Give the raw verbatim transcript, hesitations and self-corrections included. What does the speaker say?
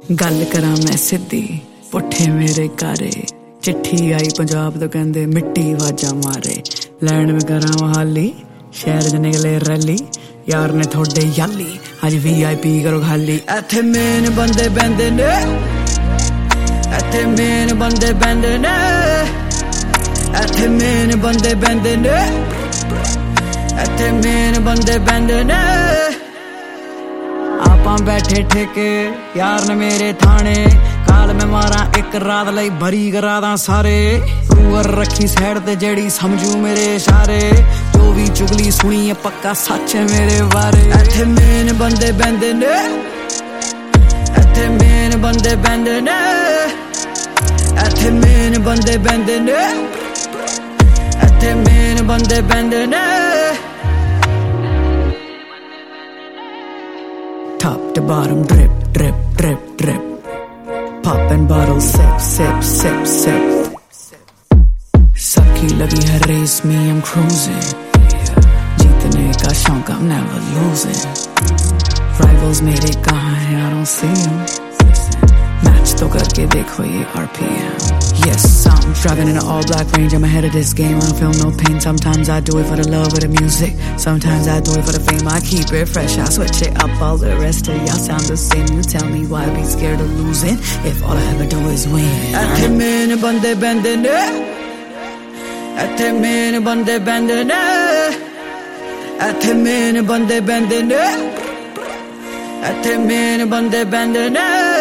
गल करा मैं सिद्धी पुठे मेरे कारे चिट्ठी आई पंजाब तो कहंदे मिट्टी वाजा मारे लैंड में करा मोहाली शहर च निकले रैली यार ने थोड़े याली अज वी आई पी करो खाली इत्थे मेन बंदे बैंदे ने इत्थे मेन बंदे बैंदे ने इत्थे मेन बंदे बैंदे ने इत्थे मेन बंदे बैंदे ने आपां बैठे ठेके यार ने मेरे थाने काल में मारा एक रात लई भरी करा दा सारे रूअर रखी साइड ते जेड़ी समझू मेरे इशारे जो भी चुगली सुनी है पक्का सच है मेरे बारे इत्थे मेन बंदे बैंदे ने इत्थे मेन बंदे बैंदे ने इत्थे मेन बंदे बैंदे ने इत्थे मेन बंदे बैंदे ने top to bottom drip drip drip drip popping bottles sip sip sip sip सबकी लगी है रेस में I'm cruising जीतने का शौक I'm never losing rivals मेरे कहाँ हैं I don't see them match तो करके देखो ये R P M yes I'm driving in an all black range I'm ahead of this game I don't feel no pain sometimes I do it for the love of the music sometimes I do it for the fame I keep it fresh I switch it up all the rest of y'all sound the same you tell me why be scared of losing if all I ever do is win इत्थे मेन बंदे बैंदे ने इत्थे मेन बंदे बैंदे ने इत्थे मेन बंदे बैंदे ने इत्थे मेन बंदे बैंदे ने